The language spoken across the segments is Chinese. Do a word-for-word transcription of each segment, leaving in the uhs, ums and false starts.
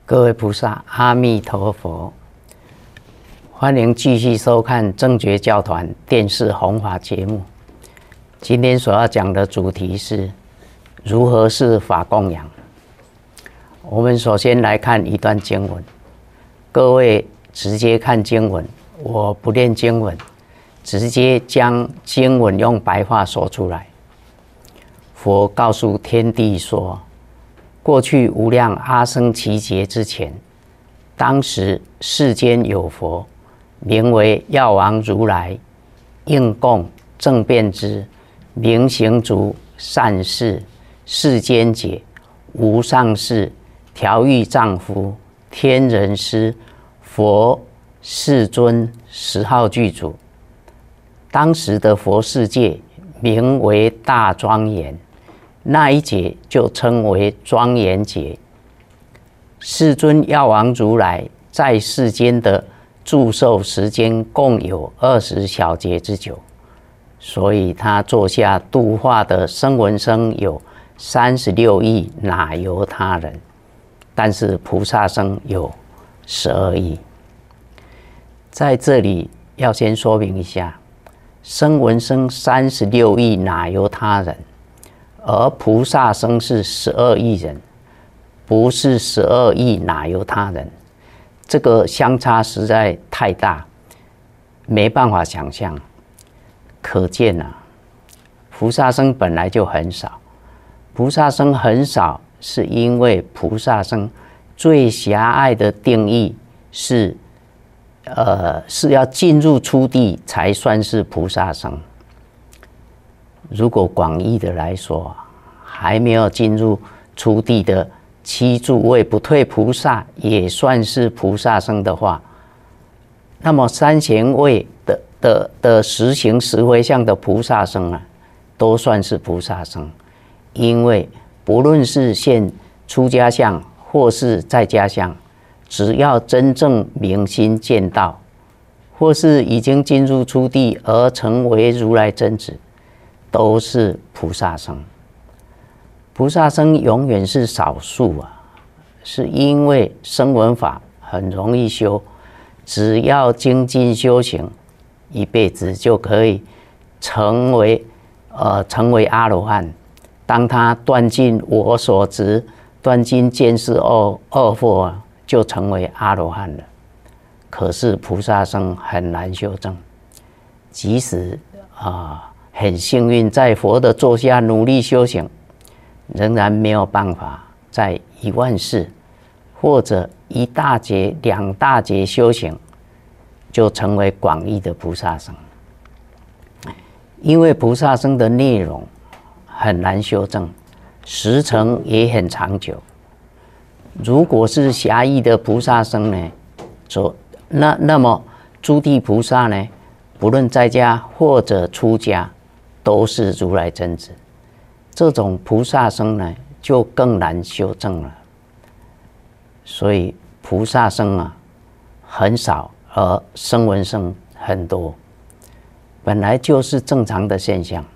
各位菩萨，阿弥陀佛！欢迎继续收看正觉教团电视弘法节目。今天所要讲的主题是如何是法供养。我们首先来看一段经文，各位直接看经文，我不念经文，直接将经文用白话说出来。佛告诉天地说，过去无量阿僧祇劫之前，当时世间有佛，名为药王如来，应供正遍知，明行足，善事，世间解，无上士，调御丈夫，天人师，佛世尊十号具足。当时的佛世界名为大庄严，那一劫就称为庄严劫。世尊药王如来在世间的住寿时间共有二十小劫之久，所以他座下度化的声闻生有三十六亿，哪由他人？但是菩萨生有十二亿。在这里要先说明一下，声闻生三十六亿，哪由他人？而菩萨生是十二亿人，不是十二亿，哪由他人？这个相差实在太大，没办法想象。可见啊，菩萨生本来就很少。菩萨生很少，是因为菩萨生最狭隘的定义是，呃，是要进入初地才算是菩萨生。如果广义的来说，还没有进入初地的七诸位不退菩萨也算是菩萨生的话，那么三贤位的的的实行十回向的菩萨生啊，都算是菩萨生。因为不论是现出家相或是在家相，只要真正明心见道，或是已经进入初地而成为如来真子，都是菩萨生。菩萨生永远是少数啊，是因为声闻法很容易修，只要精进修行，一辈子就可以成为呃成为阿罗汉。当他断尽我所执，断尽见思二二惑，就成为阿罗汉了。可是菩萨生很难修正，即使啊、呃、很幸运在佛的座下努力修行，仍然没有办法在一万世或者一大劫、两大劫修行，就成为广义的菩萨生。因为菩萨生的内容很难修正，时程也很长久。如果是狭义的菩萨生呢，就那那么诸地菩萨呢，不论在家或者出家，都是如来真子。这种菩萨生呢，就更难修正了。所以菩萨生啊很少，而声闻生很多，本来就是正常的现象。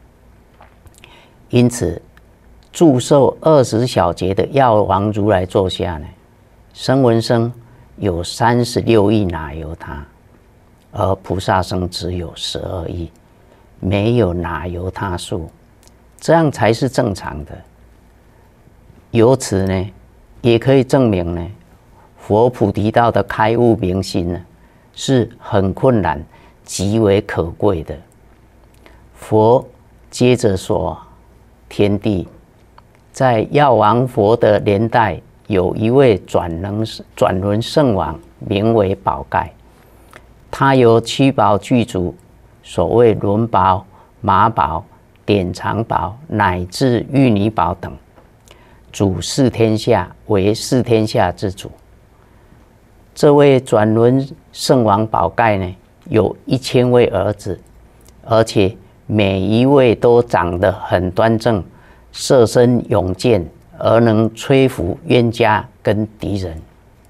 因此，住寿二十小劫的药王如来座下呢，声闻生有三十六亿，哪由他？而菩萨生只有十二亿，没有哪由他数。这样才是正常的。由此呢，也可以证明呢，佛菩提道的开悟明心呢，是很困难、极为可贵的。佛接着说，天地在药王佛的年代，有一位转能转轮圣王，名为宝盖。他由七宝具足，所谓轮宝、马宝、典藏宝乃至玉女宝等，主四天下，为四天下之主。这位转轮圣王宝盖呢，有一千位儿子，而且每一位都长得很端正，色身勇健，而能摧伏冤家跟敌人。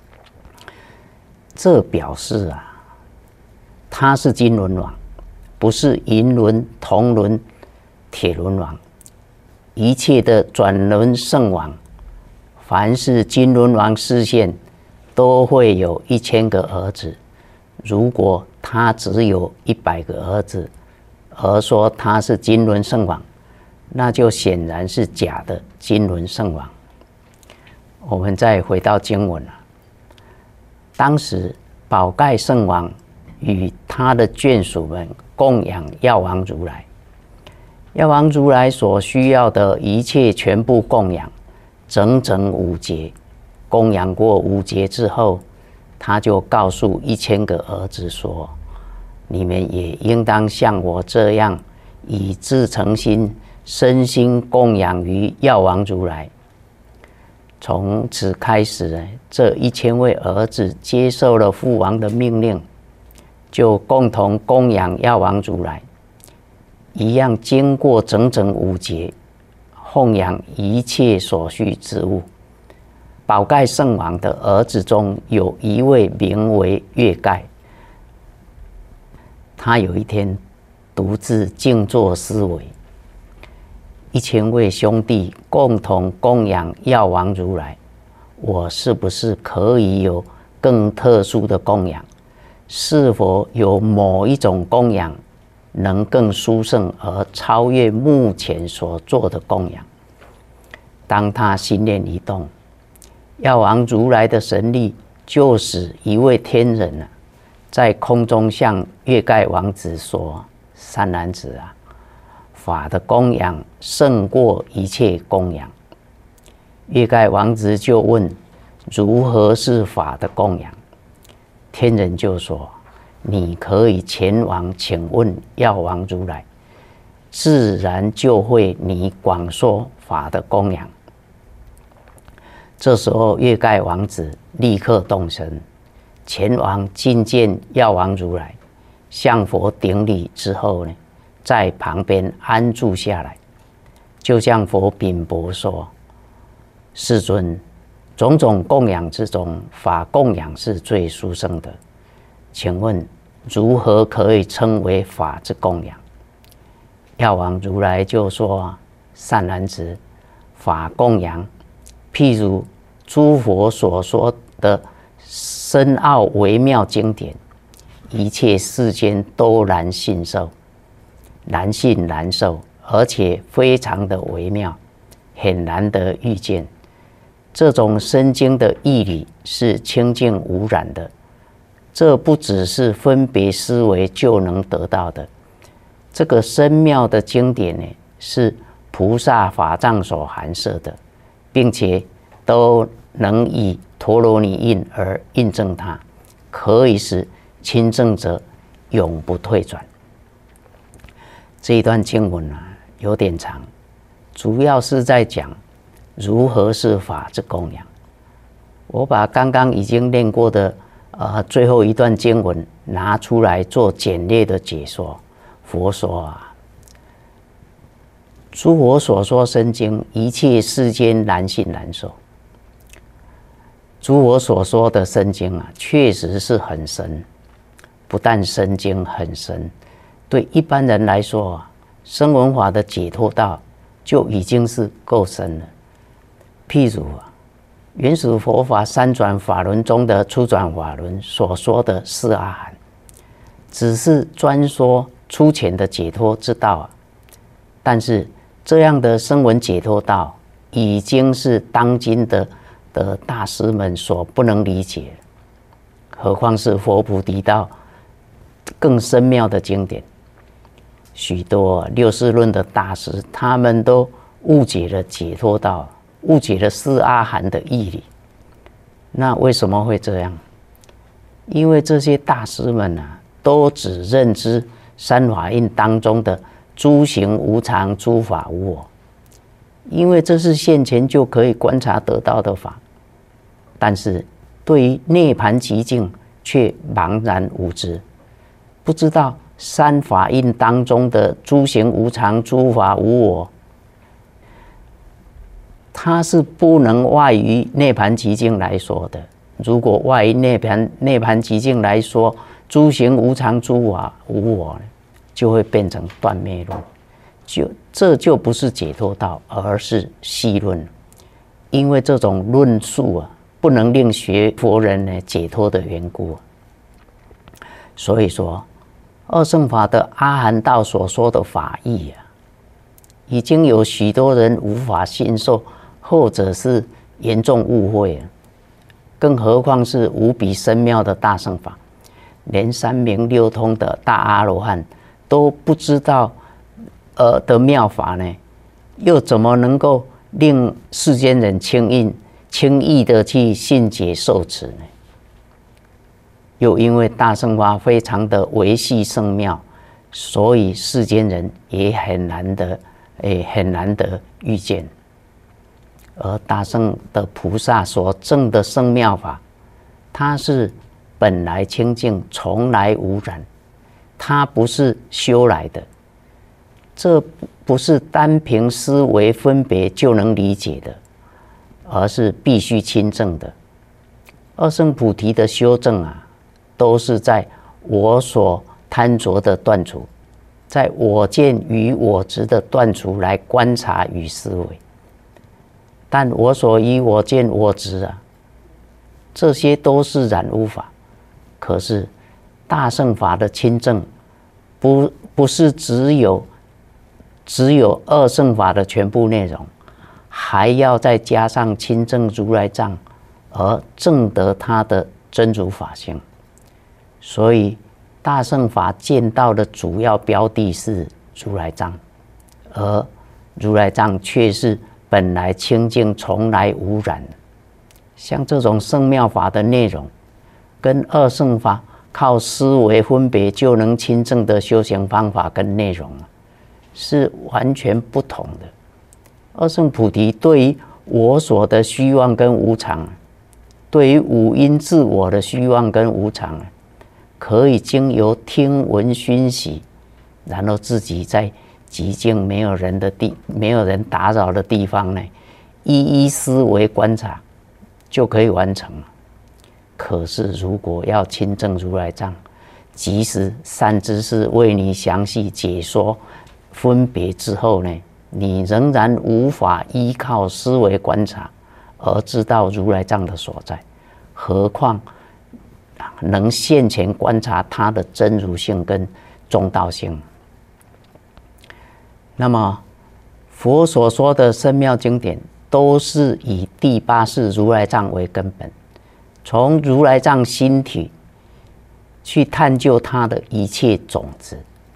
这表示啊，他是金轮王，不是银轮、铜轮、铁轮王。一切的转轮圣王， 凡是金轮王视线，都会有一千个儿子。如果他只有一百个儿子，而说他是金轮圣王，那就显然是假的金轮圣王。我们再回到经文啊，当时宝盖圣王与他的眷属们供养药王如来，药王如来所需要的一切全部供养，整整五劫。供养过五劫之后，他就告诉一千个儿子说：你们也应当像我这样，以至诚心、身心供养于药王如来。从此开始，这一千位儿子接受了父王的命令，就共同供养药王如来，一样经过整整五劫，奉养一切所需之物。宝盖圣王的儿子中有一位名为月盖，他有一天独自静坐思维，一千位兄弟共同供养药王如来，我是不是可以有更特殊的供养？是否有某一种供养能更殊胜而超越目前所做的供养？当他心念一动，药王如来的神力就使一位天人啊，在空中向月盖王子说：善男子啊，法的供养胜过一切供养。月盖王子就问：如何是法的供养？天人就说：你可以前往请问药王如来，自然就会你广说法的供养。这时候月盖王子立刻动身，前往觐见药王如来，向佛顶礼之后呢，在旁边安住下来，就向佛禀薄说：世尊，种种供养之中，法供养是最殊胜的，请问如何可以称为法之供养？药王如来就说：善男子，法供养譬如诸佛所说的深奥微妙经典，一切世间都难信受，难信难受，而且非常的微妙，很难得遇见。这种深经的义理是清净无染的，这不只是分别思维就能得到的。这个深妙的经典呢，是菩萨法藏所含摄的，并且都能以陀罗尼印而印证它，可以使亲证者永不退转。这一段经文啊，有点长，主要是在讲如何是法之供养。我把刚刚已经念过的呃最后一段经文拿出来做简略的解说。佛说啊，诸佛所说深经，一切世间难信难受。诸佛所说的深经啊，确实是很深，不但深经很深，对一般人来说啊，声闻法的解脱道就已经是够深了。譬如啊，原始佛法三转法轮中的初转法轮所说的四阿含，只是专说粗浅的解脱之道啊，但是这样的声闻解脱道，已经是当今的的大师们所不能理解，何况是佛菩提道更深妙的经典。许多六世论的大师，他们都误解了解脱道，误解了四阿含的义理。那为什么会这样？因为这些大师们啊，都只认知三法印当中的诸行无常、诸法无我，因为这是现前就可以观察得到的法，但是对于涅槃极境却茫然无知，不知道三法印当中的诸行无常、诸法无我，它是不能外于涅槃极境来说的。如果外于涅槃涅槃极境来说，诸行无常、诸法无我，就会变成断灭论，就这就不是解脱道，而是戏论。 因为这种论述啊，不能令学佛人呢解脱的缘故，所以说二乘法的阿含道所说的法义啊，已经有许多人无法信受，或者是严重误会了。更何况是无比深妙的大乘法，连三明六通的大阿罗汉都不知道呃的妙法呢，又怎么能够令世间人轻易轻易的去信解受持呢？又因为大乘法非常的维系圣妙，所以世间人也很难得诶很难得遇见。而大乘的菩萨所证的圣妙法，它是本来清净，从来无染，它不是修来的，这不是单凭思维分别就能理解的，而是必须亲证的。二乘菩提的修证啊，都是在我所贪着的断除，在我见与我执的断除来观察与思维。但我所依我见我执啊，这些都是染污法。可是大乘法的亲证，不不是只有只有二乘法的全部内容，还要再加上亲证如来藏，而证得它的真如法性。所以大乘法见到的主要标的是如来藏，而如来藏却是本来清净，从来无染。像这种圣妙法的内容，跟二乘法靠思维分别就能亲证的修行方法跟内容是完全不同的。二乘菩提对于我所的虚妄跟无常，对于五阴自我的虚妄跟无常，可以经由听闻熏习，然后自己在寂静没有人的地没有人打扰的地方呢，一一思维观察就可以完成了。可是如果要亲证如来藏，即使善知识为你详细解说分别之后呢，你仍然无法依靠思维观察而知道如来藏的所在，何况能现前观察它的真如性跟中道性。那么佛所说的深妙经典，都是以第八世如来藏为根本，从如来藏心体去探究它的一切种子，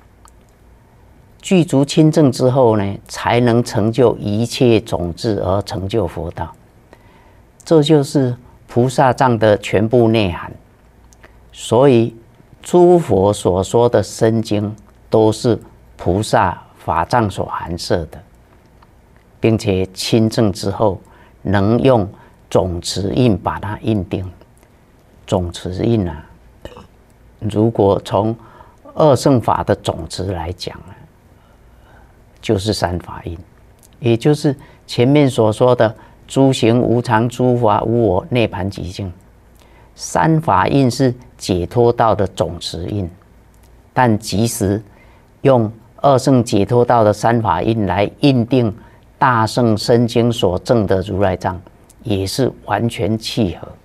具足亲证之后呢，才能成就一切种子而成就佛道。这就是菩萨藏的全部内涵。所以诸佛所说的深经，都是菩萨法藏所含摄的，并且亲证之后，能用总持印把它印定。总持印啊，如果从二乘法的总持来讲啊，就是三法印，也就是前面所说的诸行无常、诸法无我、涅槃寂静。三法印是解脱道的总持印，但即使用二乘解脱道的三法印来印定大乘深经所证的如来藏，也是完全契合，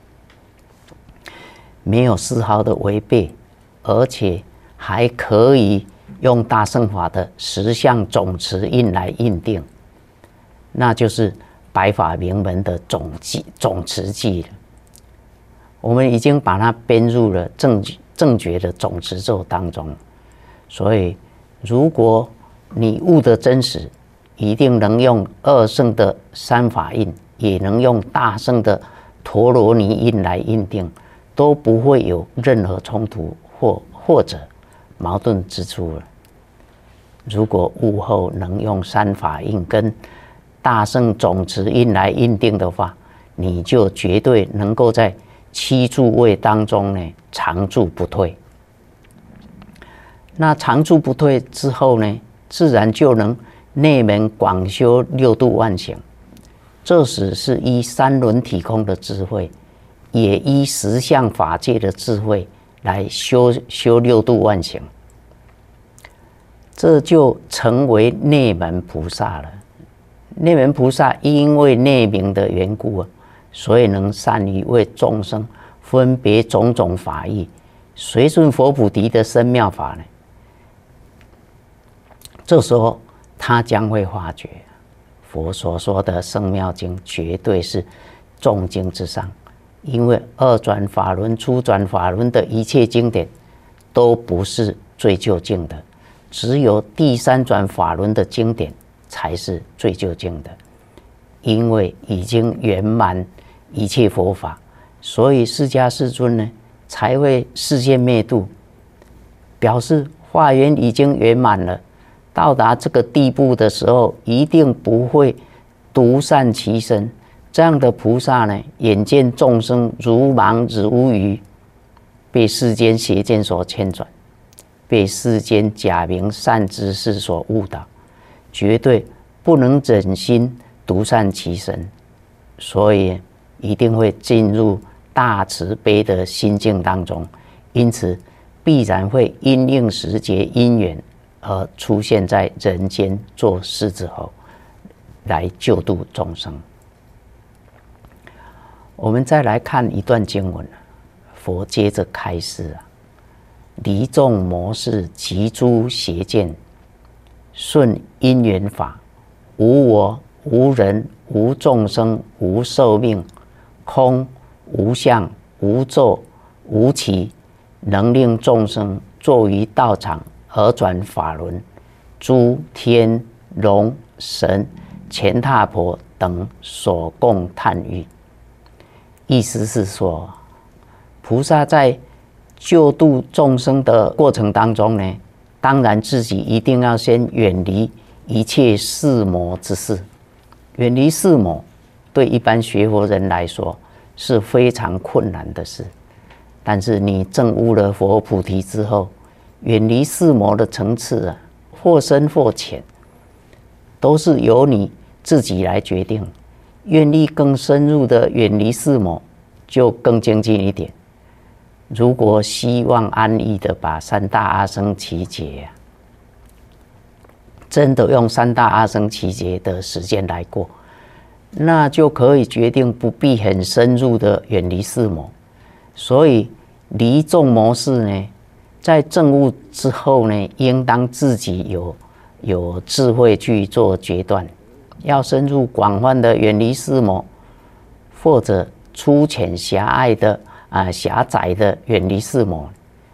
没有丝毫的违背，而且还可以用大乘法的十相总持印来印定，那就是百法明门的总记总持记了。我们已经把它编入了正正觉的总持咒当中，所以如果你悟得真实，一定能用二乘的三法印，也能用大乘的陀罗尼印来印定，都不会有任何冲突或或者矛盾之处了。如果悟后能用三法印跟大乘总持印来印定的话，你就绝对能够在七住位当中呢常住不退。那常住不退之后呢，自然就能内门广修六度万行。这时是依三轮体空的智慧，也依十相法界的智慧来修修六度万行，这就成为内门菩萨了。 内门菩萨因为内明的缘故啊，所以能善于为众生分别种种法义，随顺佛菩提的深妙法呢。这时候他将会发觉，佛所说的圣妙经绝对是众经之上，因为二转法轮、初转法轮的一切经典都不是最究竟的，只有第三转法轮的经典才是最究竟的。因为已经圆满一切佛法，所以释迦世尊呢才会示现灭度，表示化缘已经圆满了。到达这个地步的时候，一定不会独善其身。这样的菩萨呢，眼见众生如盲如愚，被世间邪见所牵转，被世间假名善知识所误导，绝对不能忍心独善其身，所以一定会进入大慈悲的心境当中。因此，必然会因应时节因缘而出现在人间做狮子吼，来救度众生。我们再来看一段经文，佛接着开示啊，离众模式及诸邪见，顺因缘法，无我无人无众生无寿命，空无相无咒无期，能令众生坐于道场而转法轮，诸天龙神乾闼婆等所共叹誉。意思是说，菩萨在救度众生的过程当中呢，当然自己一定要先远离一切世魔之事。远离世魔，对一般学佛人来说是非常困难的事。但是你证悟了佛菩提之后，远离世魔的层次啊，或深或浅，都是由你自己来决定。愿意更深入的远离世魔，就更精进一点。如果希望安逸的把三大阿僧祇劫啊，真的用三大阿僧祇劫的时间来过，那就可以决定不必很深入的远离世魔。所以离众模式呢，在证悟之后呢，应当自己有有智慧去做决断，要深入广泛的远离世魔，或者粗浅狭隘的啊狭窄的远离世魔，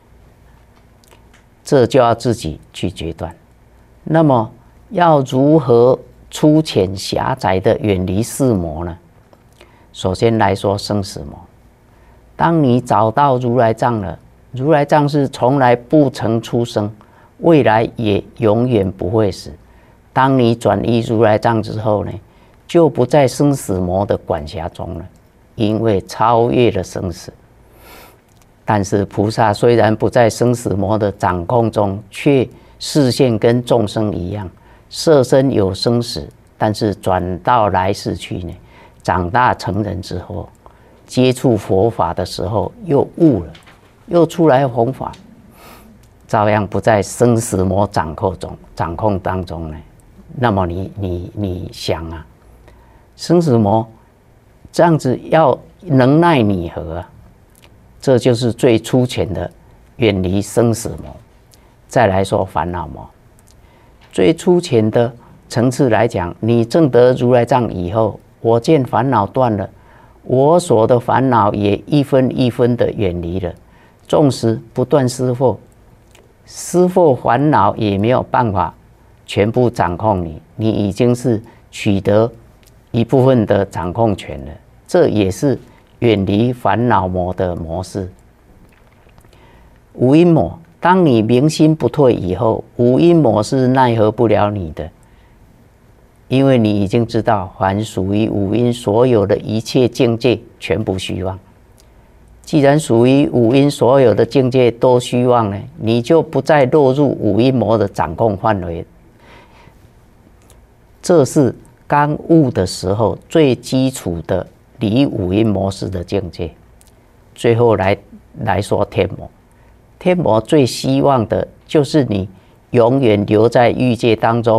这就要自己去决断。那么要如何粗浅狭窄的远离世魔呢？首先来说生死魔。当你找到如来藏了，如来藏是从来不曾出生，未来也永远不会死。当你转依如来藏之后呢，就不在生死魔的管辖中了，因为超越了生死。但是菩萨虽然不在生死魔的掌控中，却视线跟众生一样，色身有生死，但是转到来世去呢，长大成人之后，接触佛法的时候又悟了，又出来弘法，照样不在生死魔掌控中掌控当中呢。那么你你你想啊，生死魔这样子要能奈你何啊？这就是最粗浅的远离生死魔。再来说烦恼魔，最粗浅的层次来讲，你证得如来藏以后，我见烦恼断了，我所的烦恼也一分一分的远离了。纵使不断施惑，施惑烦恼也没有办法全部掌控你，你已经是取得一部分的掌控权了。这也是远离烦恼魔的模式。无因魔，当你明心不退以后，无因魔是奈何不了你的，因为你已经知道，凡属于五阴所有的一切境界全部虚妄。既然属于五阴所有的境界都虚妄呢，你就不再落入五阴魔的掌控范围。这是刚悟的时候最基础的离五阴模式的境界。最后来来说天魔，天魔最希望的就是你永远留在欲界当中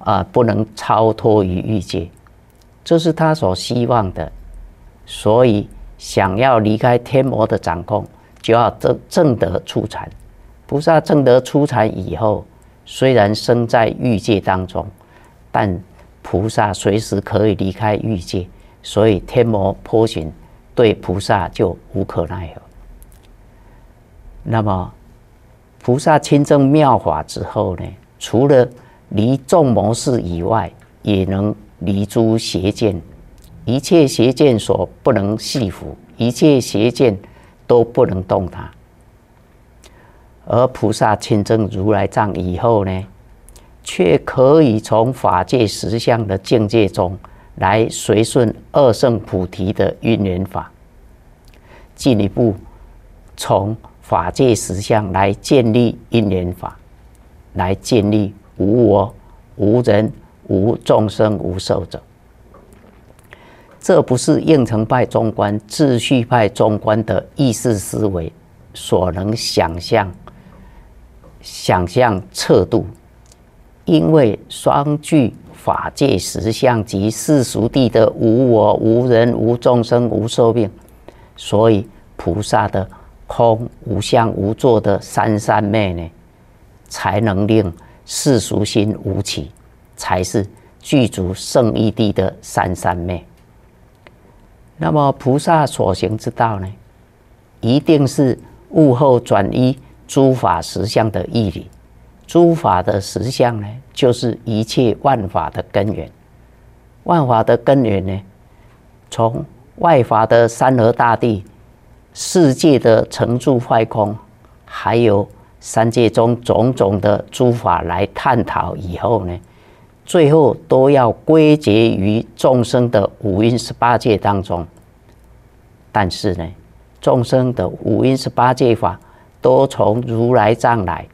啊、呃，不能超脱于欲界，这是他所希望的。所以想要离开天魔的掌控，就要证证得初禅。菩萨证得初禅以后，虽然生在欲界当中，但菩萨随时可以离开欲界，所以天魔波旬对菩萨就无可奈何。那么菩萨亲证妙法之后呢，除了离众魔事以外，也能离诸邪见，一切邪见所不能系服，一切邪见都不能动它。而菩萨亲证如来藏以后呢，却可以从法界实相的境界中来随顺二圣菩提的因缘法，进一步从法界实相来建立因缘法，来建立无我、无人、无众生、无寿者。这不是应成派中观、秩序派中观的意识思维所能想象、想象测度，因为双具法界实相及世俗谛的无我、无人、无众生、无寿命，所以菩萨的空、无相、无作的三三昧呢，才能令世俗心无起，才是具足圣义谛的三三昧。那么菩萨所行之道呢，一定是悟后转依诸法实相的义理。诸法的实相呢，就是一切万法的根源。万法的根源呢，从外法的山河大地、世界的成住坏空，还有三界中种种的诸法来探讨以后呢，最后都要归结于众生的五蕴十八界当中。但是呢，众生的五蕴十八界法都从如来藏来，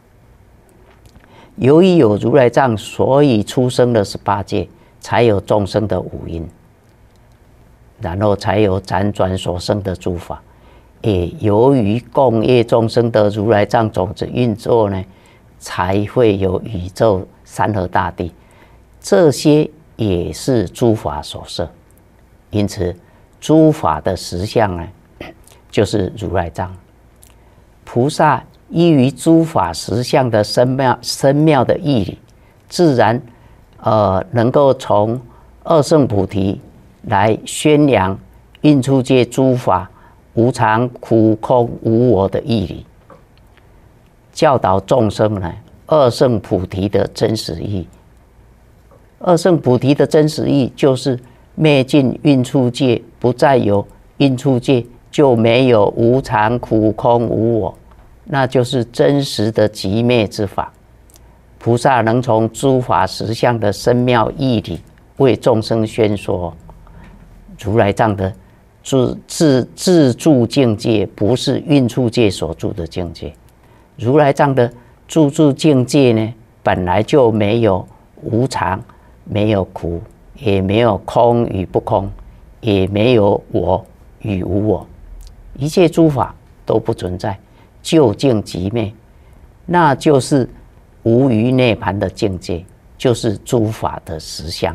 由于有如来藏，所以出生的十八界，才有众生的五蕴，然后才有辗转所生的诸法。也由于共业众生的如来藏种子运作呢，才会有宇宙山河大地，这些也是诸法所设。因此诸法的实相呢，就是如来藏。菩萨依于诸法实相的深妙深妙的义理，自然呃能够从二圣菩提来宣扬运出界诸法无常、苦、空、无我的义理，教导众生呢二圣菩提的真实义。二圣菩提的真实义就是灭尽运出界，不再有运出界，就没有无常、苦、空、无我，那就是真实的寂灭之法。菩萨能从诸法实相的深妙义理为众生宣说，如来藏的自自自住境界，不是运出界所住的境界。如来藏的自住境界呢，本来就没有无常，没有苦，也没有空与不空，也没有我与无我，一切诸法都不存在，究竟寂灭，那就是无余涅槃的境界，就是诸法的实相。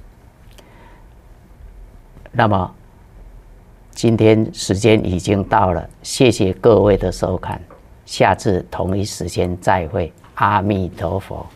那么今天时间已经到了，谢谢各位的收看，下次同一时间再会，阿弥陀佛。